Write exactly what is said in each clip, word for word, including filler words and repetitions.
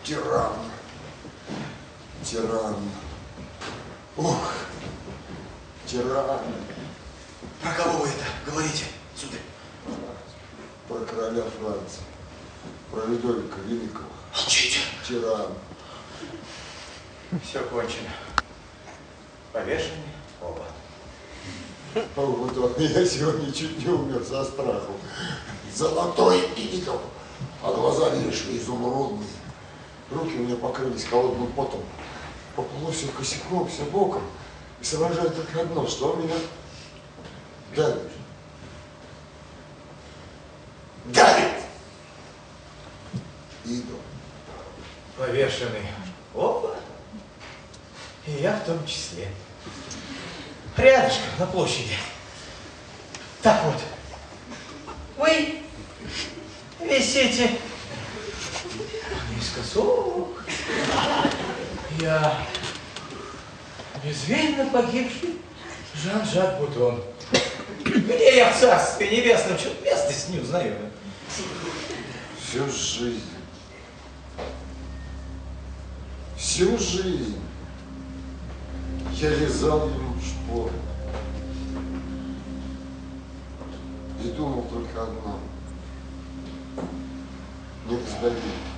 Тиран. Тиран. Ух. Тиран. Про кого вы это говорите, сударь? Про короля Франции. Про Людовика Великого. Молчите. Тиран. Все кончено. Повешены оба. А вот он, я сегодня чуть не умер со страху. Золотой идол, а глаза, видишь, изумрудные. Руки у меня покрылись холодным потом. Поплыло все косяком, все боком. И соображает только одно, что он меня давит. Давит! Идол. Повешены оба. И я в том числе. Рядышком, на площади. Так вот. Вы висите наискосок. Я безвинно погибший Жан-Жак Бутон. Где я в царстве небесном? Что-то место с не узнаю. Всю жизнь. Всю жизнь я лизал ему шпоры. И думал только одно. Не раздави.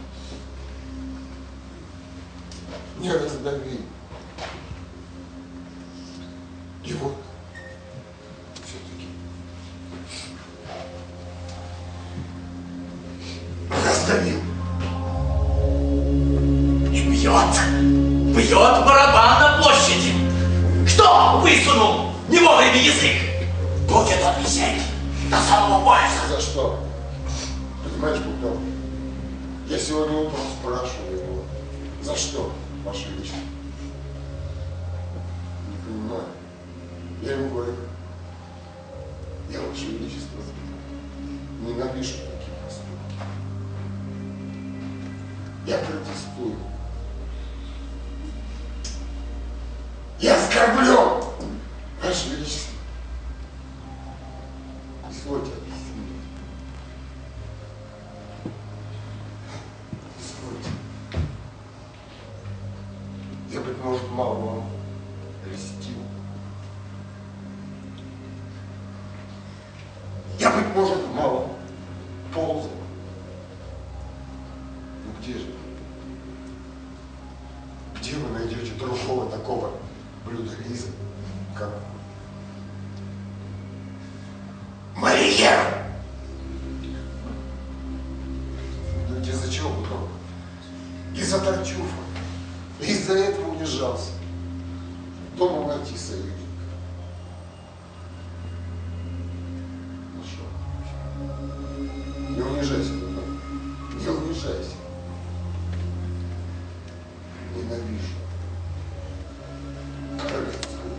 Не раздави. И вот все-таки раздавил. И бьет, бьет барабан на площади. Что высунул не вовремя язык? Будет он висеть до самого пояса. За что? Понимаешь, Бутон, я сегодня утром спрашиваю его, за что, Ваше Величество? Не понимаю. Я ему говорю, я, Ваше Величество, ненавижу такие поступки. Я протестую. Я оскорблен, Ваше Величество. Извольте объяснить. Извольте. Я, быть может, мало вам льстил. Я, быть может, мало ползал. Ну где же? Где вы найдете другого такого блюдолиза, как Мольер? Ну из-за чего потом? Из-за Тартюфа. Из-за этого унижался. Думал найти союзника. Нашел. Не унижайся, Бутон. Не унижайся. Ненавижу. Королевскую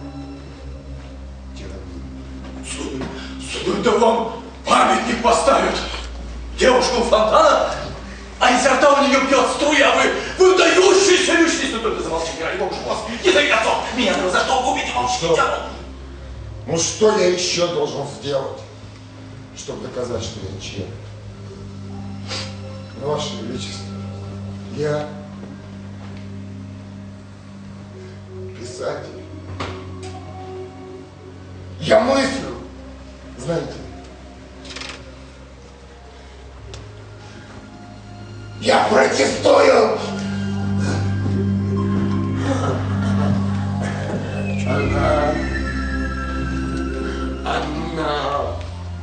тиранию. Сударь, сударь, да вам памятник поставят. Девушка у фонтана, а изо рта у нее бьет струя, вы выдающийся личность. Ну только замолчите, ради бога, у вас язык отцов. Меня за что губите, молчите. Ну что я еще должен сделать, чтобы доказать, что я честный? Ваше Величество, я писатель. Я мыслю, знаете. Я протестую! Она, она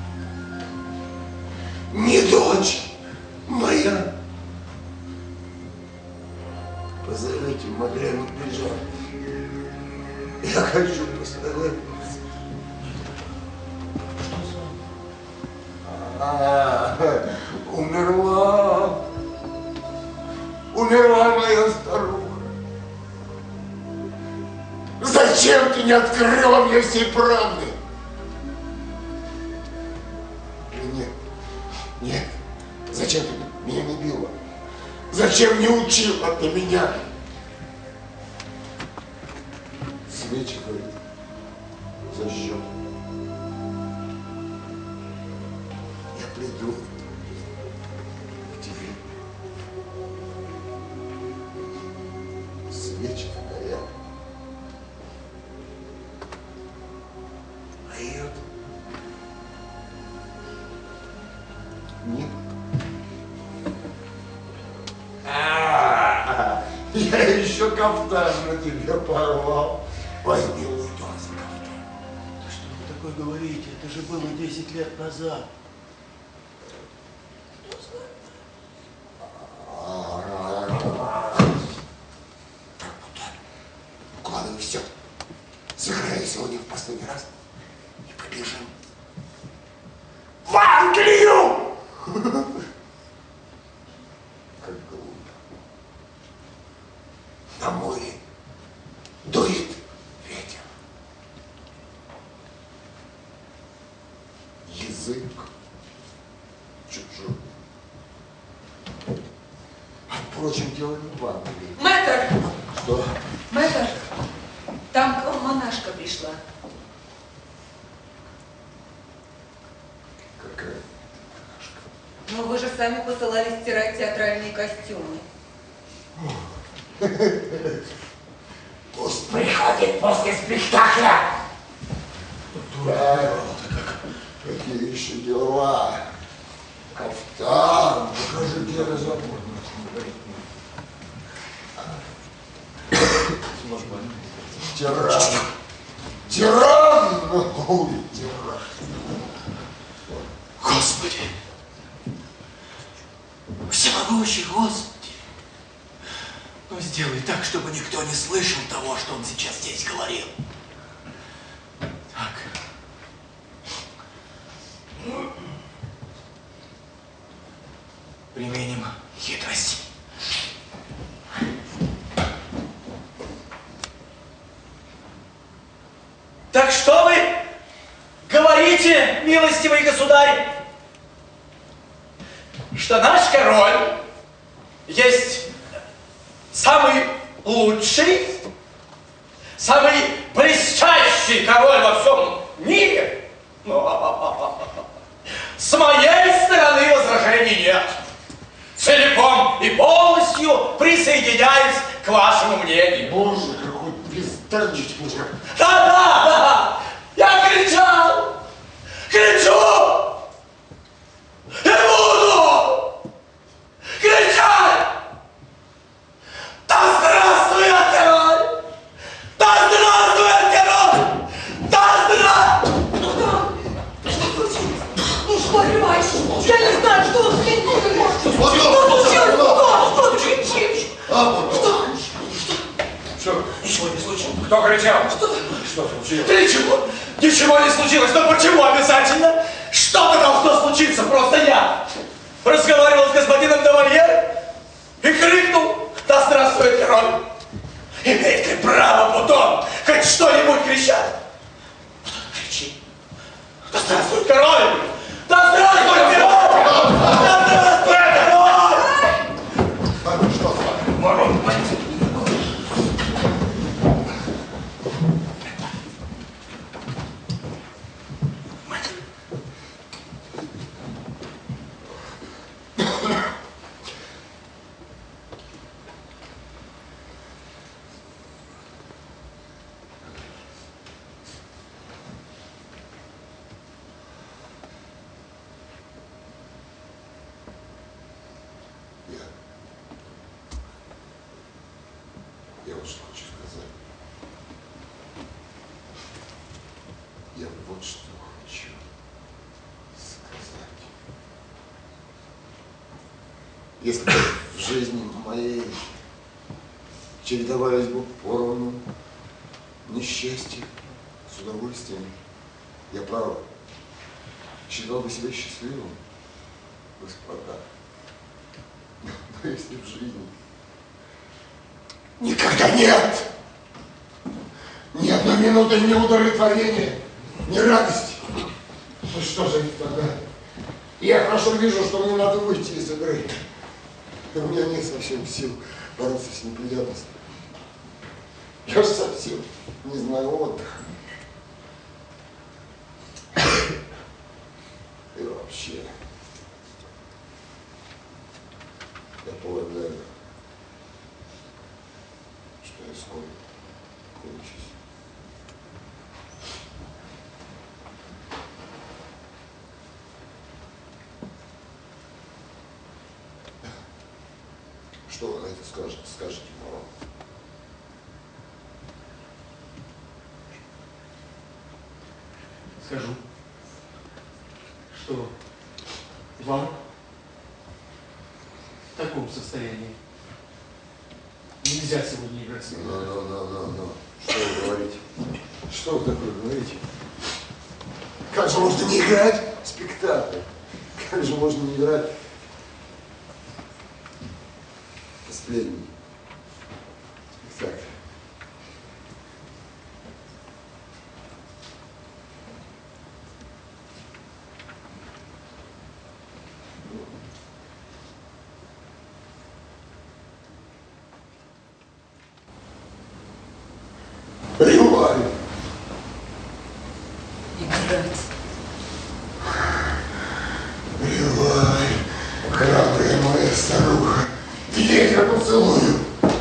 не дочь моя. Позовите Мадлену Пижон. Я хочу посмотреть. А, умерла. Умерла моя старуха. Зачем ты не открыла мне всей правды? Нет, нет. Зачем ты меня не била? Зачем не учила ты меня? Свечи, говорит, зажжем. Я приду к тебе. Я еще кафтан на тебе порвал. Возьми у кафтан. Да что вы такое говорите? Это же было десять лет назад. Так, Бутон, укладывай все. Сыграй сегодня в последний раз и побежим в Англию! Как глупо. На море дует ветер. Язык чужой. А впрочем, дело не в Англии. Мэтр! Что? Мэтр! Там к вам монашка пришла. Какая? Но вы же сами посылали стирать театральные костюмы. Пусть приходит после спектакля. Да, какие еще дела? Кафтан, покажи, где разобрано. Тиран. Тиран! Ой, тиран. Господи! Всемогущий Господи! Ну, сделай так, чтобы никто не слышал того, что он сейчас здесь говорил. Так. Применим хитрость. Так что вы говорите, милостивый государь, что наш король есть самый лучший, самый блестящий король во всем мире? С моей стороны возражений нет. Целиком и полностью присоединяюсь к вашему мнению. Боже, какой бездарничек мужик. Да, да, да! Я кричал! Кричу! И буду кричать! Да здравствует король! Да здравствует король! Да здравствует! Что случилось? Ну что, понимаешь? Я не знаю, что он кричит. Что случилось? Что он кричит? Что? Что? Ничего не случилось. Кто кричал? Что? Что случилось? Да ничего, ничего не случилось. Но почему обязательно? Что-то должно случиться. Просто я разговаривал с господином Давальер и крикнул: да здравствует король! Имеет ли право Бутон хоть что-нибудь кричать? Кричи. Да здравствует король! Да здравствует король! Да здравствует король! А что с вами? Ворон, Я вот что хочу сказать. Я вот что хочу сказать. Если бы в жизни моей чередовались бы поровну несчастье с удовольствием, я право считал бы себя счастливым, господа. Но если в жизни никогда нет ни одной минуты ни удовлетворения, ни радости, ну что же тогда? Я хорошо вижу, что мне надо выйти из игры. У меня нет совсем сил бороться с неприятностью. Я же совсем не знаю отдыха. И вообще, я полагаю, что я скоро кончусь. Что вы на это скажете, скажете, Марон? Скажу, что вам в таком состоянии нельзя сегодня играть с ним. Ну, ну, ну, ну, ну. Что вы говорите? Что вы такое говорите? Как же можно не играть в спектакль? Как же можно не играть последний спектакль? Ревай! Играть. Ревай, храбрая моя старуха, я тебя поцелую.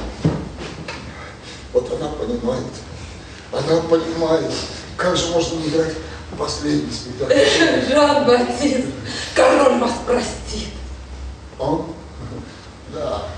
Вот она понимает, она понимает, как же можно не играть последний спектакль. Жан-Батист, король вас простит. Он? Да.